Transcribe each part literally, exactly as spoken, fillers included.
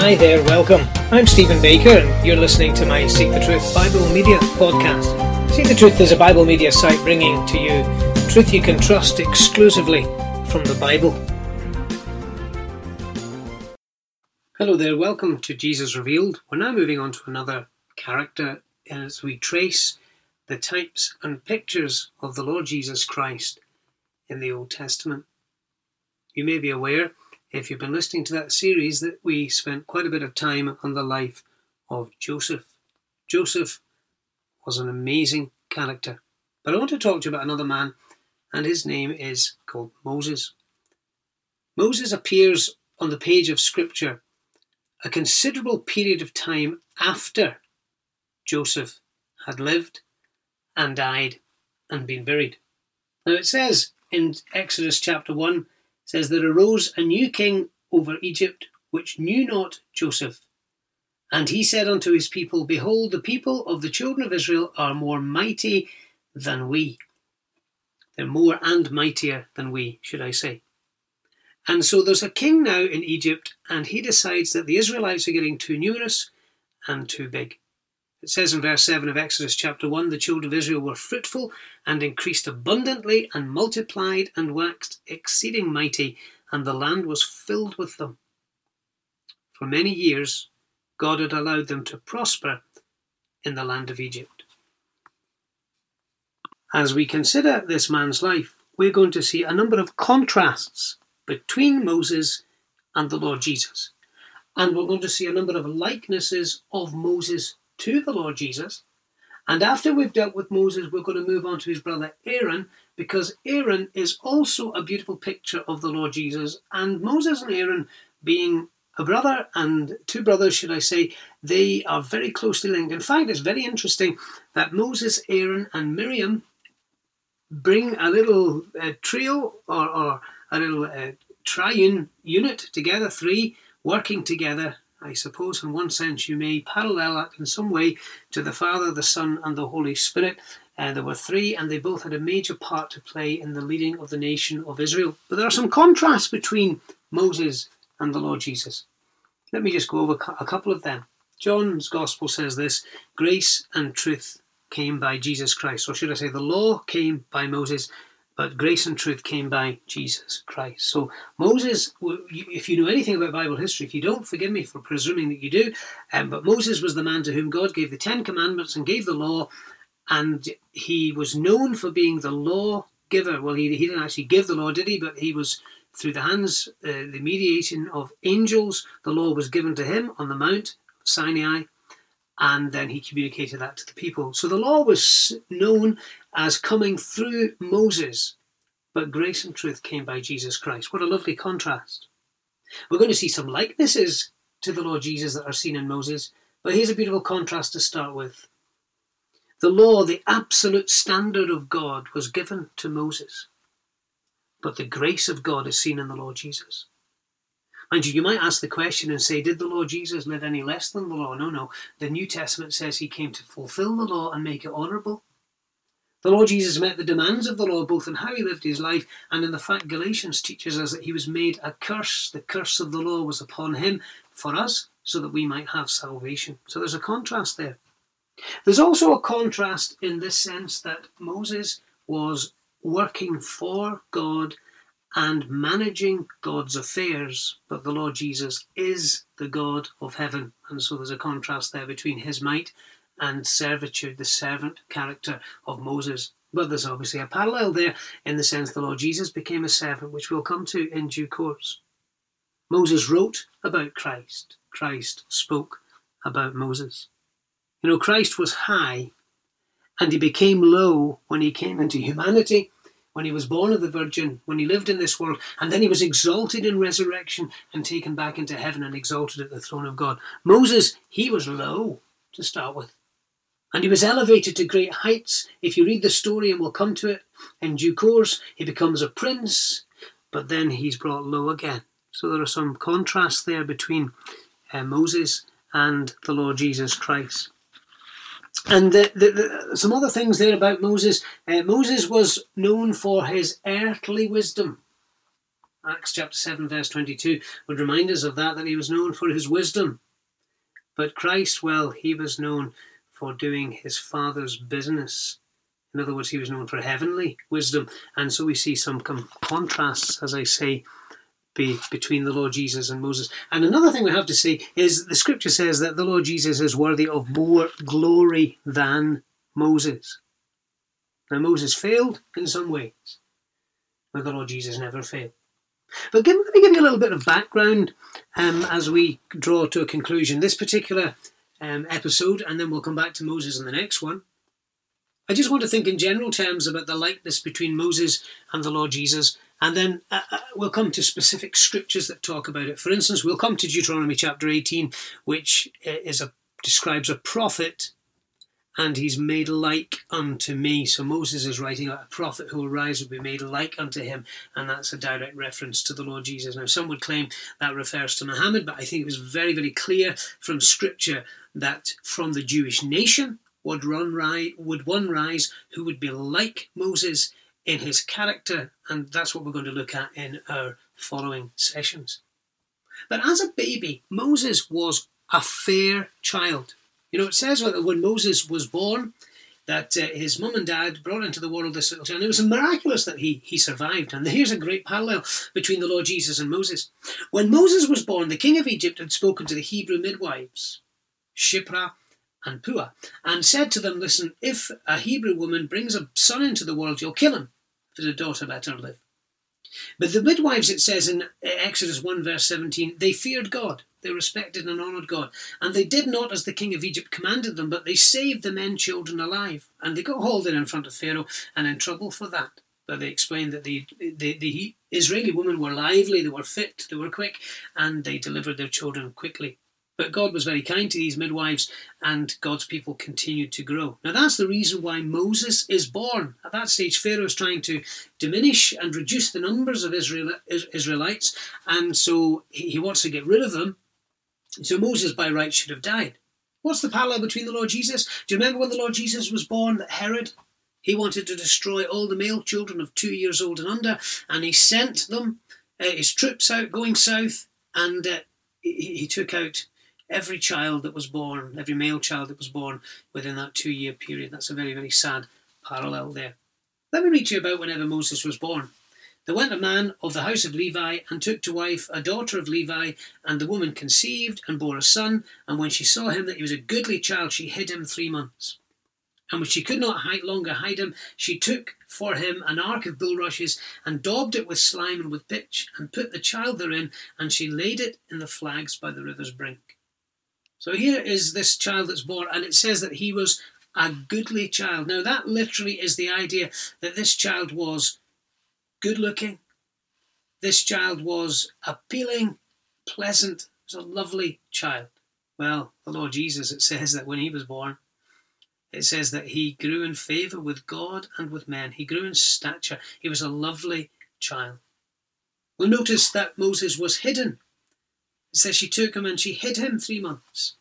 Hi there, welcome. I'm Stephen Baker and you're listening to my Seek the Truth Bible Media podcast. Seek the Truth is a Bible media site bringing to you truth you can trust exclusively from the Bible. Hello there, welcome to Jesus Revealed. We're now moving on to another character as we trace the types and pictures of the Lord Jesus Christ in the Old Testament. You may be aware, if you've been listening to that series, that we spent quite a bit of time on the life of Joseph. Joseph was an amazing character. But I want to talk to you about another man, and his name is called Moses. Moses appears on the page of Scripture a considerable period of time after Joseph had lived and died and been buried. Now it says in Exodus chapter one, says, there arose a new king over Egypt, which knew not Joseph. And he said unto his people, behold, the people of the children of Israel are more mighty than we. They're more and mightier than we, should I say. And so there's a king now in Egypt, and he decides that the Israelites are getting too numerous and too big. It says in verse seven of Exodus chapter one, the children of Israel were fruitful and increased abundantly and multiplied and waxed exceeding mighty, and the land was filled with them. For many years, God had allowed them to prosper in the land of Egypt. As we consider this man's life, we're going to see a number of contrasts between Moses and the Lord Jesus. And we're going to see a number of likenesses of Moses to the Lord Jesus. And after we've dealt with Moses, we're going to move on to his brother Aaron, because Aaron is also a beautiful picture of the Lord Jesus. And Moses and Aaron, being a brother and two brothers, should I say, they are very closely linked. In fact, it's very interesting that Moses, Aaron and Miriam bring a little uh, trio or, or a little uh, triune unit together, three working together. I suppose in one sense you may parallel that in some way to the Father, the Son and the Holy Spirit. Uh, there were three and they both had a major part to play in the leading of the nation of Israel. But there are some contrasts between Moses and the Lord Jesus. Let me just go over a couple of them. John's Gospel says this, grace and truth came by Jesus Christ. Or should I say the law came by Moses, but grace and truth came by Jesus Christ. So Moses, if you know anything about Bible history, if you don't, forgive me for presuming that you do, um, but Moses was the man to whom God gave the Ten Commandments and gave the law, and he was known for being the law giver. Well, he, he didn't actually give the law, did he? But he was, through the hands, uh, the mediation of angels, the law was given to him on the Mount of Sinai, and then he communicated that to the people. So the law was known as coming through Moses, but grace and truth came by Jesus Christ. What a lovely contrast. We're going to see some likenesses to the Lord Jesus that are seen in Moses, but here's a beautiful contrast to start with. The law, the absolute standard of God, was given to Moses, but the grace of God is seen in the Lord Jesus. Mind you, you might ask the question and say, did the Lord Jesus live any less than the law? No, no. The New Testament says he came to fulfill the law and make it honourable. The Lord Jesus met the demands of the law, both in how he lived his life and in the fact Galatians teaches us that he was made a curse. The curse of the law was upon him for us so that we might have salvation. So there's a contrast there. There's also a contrast in this sense that Moses was working for God and managing God's affairs, but the Lord Jesus is the God of heaven. And so there's a contrast there between his might and servitude, the servant character of Moses. But there's obviously a parallel there in the sense the Lord Jesus became a servant, which we'll come to in due course. Moses wrote about Christ. Christ spoke about Moses. You know, Christ was high and he became low when he came into humanity, when he was born of the Virgin, when he lived in this world, and then he was exalted in resurrection and taken back into heaven and exalted at the throne of God. Moses, he was low to start with. And he was elevated to great heights. If you read the story, and we'll come to it in due course, he becomes a prince, but then he's brought low again. So there are some contrasts there between uh, Moses and the Lord Jesus Christ. And the, the, the, some other things there about Moses. Uh, Moses was known for his earthly wisdom. Acts chapter seven verse twenty-two would remind us of that, that he was known for his wisdom. But Christ, well, he was known for doing his Father's business. In other words, he was known for heavenly wisdom. And so we see some com- contrasts, as I say, be between the Lord Jesus and Moses. And another thing we have to say is the scripture says that the Lord Jesus is worthy of more glory than Moses. Now, Moses failed in some ways, but the Lord Jesus never failed. But give, let me give you a little bit of background um, as we draw to a conclusion this particular um, episode, and then we'll come back to Moses in the next one. I just want to think in general terms about the likeness between Moses and the Lord Jesus, and then uh, uh, we'll come to specific scriptures that talk about it. For instance, we'll come to Deuteronomy chapter eighteen, which is a, describes a prophet, and he's made like unto me. So Moses is writing about a prophet who will rise and be made like unto him, and that's a direct reference to the Lord Jesus. Now, some would claim that refers to Muhammad, but I think it was very, very clear from scripture that from the Jewish nation would, run, would one rise who would be like Moses in his character, and that's what we're going to look at in our following sessions. But as a baby, Moses was a fair child. You know, it says that when Moses was born, that uh, his mum and dad brought into the world this little child. And it was miraculous that he, he survived. And here's a great parallel between the Lord Jesus and Moses. When Moses was born, the king of Egypt had spoken to the Hebrew midwives, Shiphrah and Puah, and said to them, listen, if a Hebrew woman brings a son into the world, you'll kill him. If it's a daughter, let her live. But the midwives, it says in Exodus one verse seventeen, they feared God. They respected and honoured God. And they did not as the king of Egypt commanded them, but they saved the men children alive. And they got hauled in in front of Pharaoh and in trouble for that. But they explained that the, the, the Israeli women were lively, they were fit, they were quick, and they delivered their children quickly. But God was very kind to these midwives, and God's people continued to grow. Now that's the reason why Moses is born. At that stage, Pharaoh is trying to diminish and reduce the numbers of Israel, Israelites, and so he wants to get rid of them. So Moses, by right, should have died. What's the parallel between the Lord Jesus? Do you remember when the Lord Jesus was born, that Herod, he wanted to destroy all the male children of two years old and under, and he sent them, uh, his troops out, going south, and uh, he, he took out every child that was born, every male child that was born within that two-year period. That's a very, very sad parallel there. Let me read to you about whenever Moses was born. There went a man of the house of Levi and took to wife a daughter of Levi, and the woman conceived and bore a son, and when she saw him that he was a goodly child, she hid him three months. And when she could not hide longer hide him, she took for him an ark of bulrushes and daubed it with slime and with pitch, and put the child therein, and she laid it in the flags by the river's brink. So here is this child that's born, and it says that he was a goodly child. Now that literally is the idea that this child was good looking. This child was appealing, pleasant. It was a lovely child. Well, the Lord Jesus, it says that when he was born, it says that he grew in favour with God and with men. He grew in stature. He was a lovely child. We'll notice that Moses was hidden. It says she took him and she hid him three months.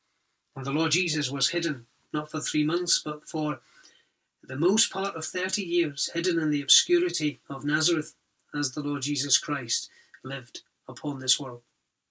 And the Lord Jesus was hidden, not for three months, but for the most part of thirty years, hidden in the obscurity of Nazareth as the Lord Jesus Christ lived upon this world.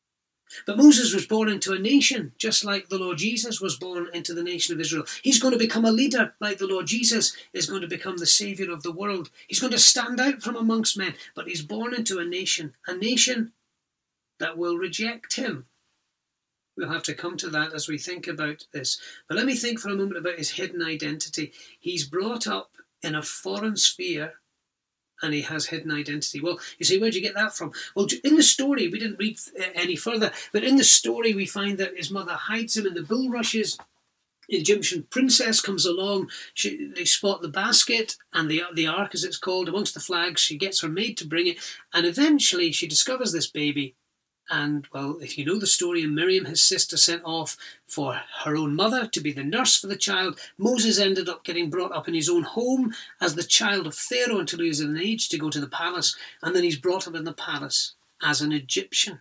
But Moses was born into a nation, just like the Lord Jesus was born into the nation of Israel. He's going to become a leader, like the Lord Jesus is going to become the Saviour of the world. He's going to stand out from amongst men, but he's born into a nation, a nation that will reject him. We'll have to come to that as we think about this. But let me think for a moment about his hidden identity. He's brought up in a foreign sphere, and he has hidden identity. Well, you say, where'd you get that from? Well, in the story, we didn't read any further, but in the story we find that his mother hides him in the bulrushes. The Egyptian princess comes along, she, they spot the basket and the, the ark, as it's called, amongst the flags. She gets her maid to bring it, and eventually she discovers this baby. And, well, if you know the story, Miriam, his sister, sent off for her own mother to be the nurse for the child. Moses ended up getting brought up in his own home as the child of Pharaoh until he was of an age to go to the palace. And then he's brought up in the palace as an Egyptian.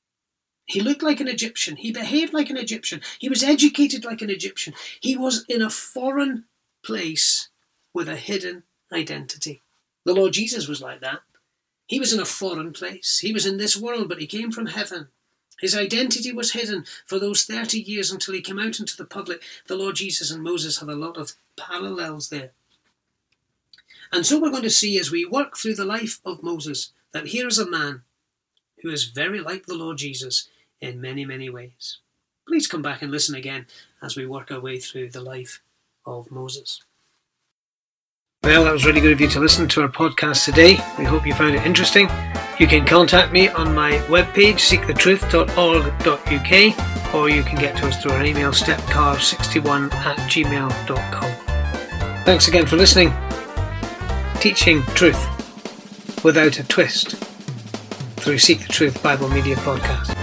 He looked like an Egyptian. He behaved like an Egyptian. He was educated like an Egyptian. He was in a foreign place with a hidden identity. The Lord Jesus was like that. He was in a foreign place. He was in this world, but he came from heaven. His identity was hidden for those thirty years until he came out into the public. The Lord Jesus and Moses have a lot of parallels there. And so we're going to see as we work through the life of Moses that here is a man who is very like the Lord Jesus in many, many ways. Please come back and listen again as we work our way through the life of Moses. Well, that was really good of you to listen to our podcast today. We hope you found it interesting. You can contact me on my webpage, seek the truth dot org dot U K, or you can get to us through our email, stepcar sixty-one at gmail dot com. Thanks again for listening. Teaching truth without a twist through Seek the Truth Bible Media Podcast.